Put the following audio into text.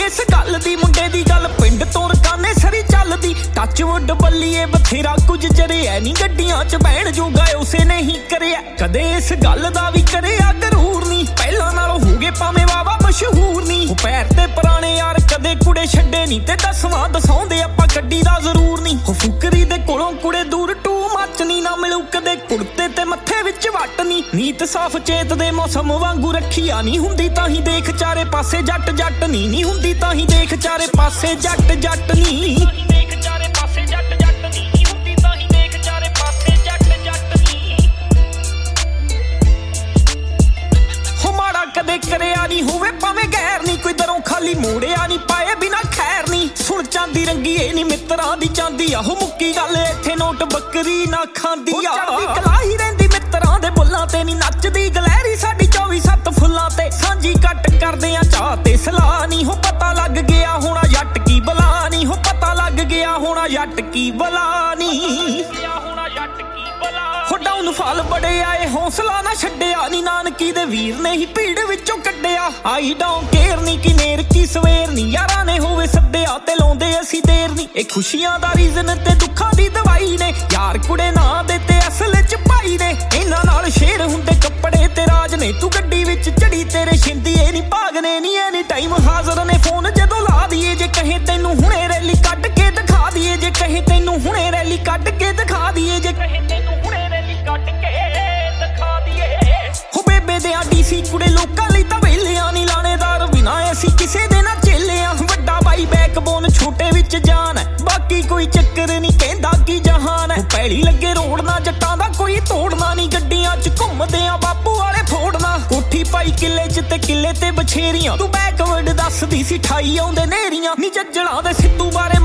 इस गल दी मुंडे दी गल पिंड तो रकाने सरी चलदी टचवुड बल्लीए बथेरा कुछ जरिया नी गड्डियां च बैण जोगा उसे नहीं करिया कदे इस गल दा भी करिया गरूर नी पहला नालों हो गए भावें वावा मशहूर नी पैर ते पुराने यार कदे कुड़े छड्डे नी ते दसवां दसाउंदे आपां गड्डी दा जरूर नी हो फुकरी दे कोलों कुड़े दूर टू मच नी ना मिलू कदे कुड़ते ते मत्थे विच वट नी नीत साफ चेत दे मौसम वांगू रखिया नी हुंदी तां ही देख चारे पासे जट जट नी हुंदी तां ही देख चारे पासे जट जट नी देख चारे पासे जट जट नी हुंदी तां ही देख चारे पासे जट जट नी हो माड़ा कदे करिया नी होवे भावें गैर नी कोई दरों खाली मोड़िया नी पाए बिना खैर नी सुन चांदी रंगी ए नी मित्रां दी चांदी आ हो मुक्की गल इत्थे नोट बकरी ना खांदी आ कलाही रहिंदी मित्रां दे बुल्लां ते नी नचदी गलैरी साडी 24/7 फुल्लां ते सांझी कट करदे आ चाह ते सलाह नी हो पता लग गया होना जट की बला नी हो पता लग गया होना जट की बला नी हो डाउनफॉल बड़े आए हौसला ना छड्डिया नी नानकी दे वीर ने ही भीड़ विचों कड्डिया आई डाउन केयर नी कि नेर की सवेर नी यारां ने होवे सद्दिया ते लाउंदे असीं देर नी ए खुशियां दा रीजन ते दुखां दी दवाई ने यार कुड़े ना दे ते असल च पाई ने इन्हां नाल शेर हुंदे कपड़े ते राज ने तू गड्डी विच चढ़ी तेरे शिंदी ए नी भागने नी एनी टाइम हाਜ਼ਰ ने फोन जदों ला दईए जे कहे तैनूं हुणे रैली कढ के दिखा दईए जे कहे तैनूं हुणे रैली कढ के दिखा दईए जे कहे तैनूं हुणे रैली कढ के दिखा दईए हो बेबे दे डीसी कुड़े लोकां लई तां वेलियां नी लाणेदार बिना असीं किसे दे ना चेले आ वड्डा बाई बैकबोन छोटे विच जान है बाकी कोई चक्कर नी कहंदा की जहान है पैली लगे रोड़ना जट्टां दा कोई तोड़ना नी गड्डियां च घुमदे आ बापू वाले फोड़ना कोठी पाई किले च ते किले ते बछेरियां तू बैकवर्ड दसदी सी 28 आउंदे नेरियां नी जज्जड़ां दे सिद्धू बारे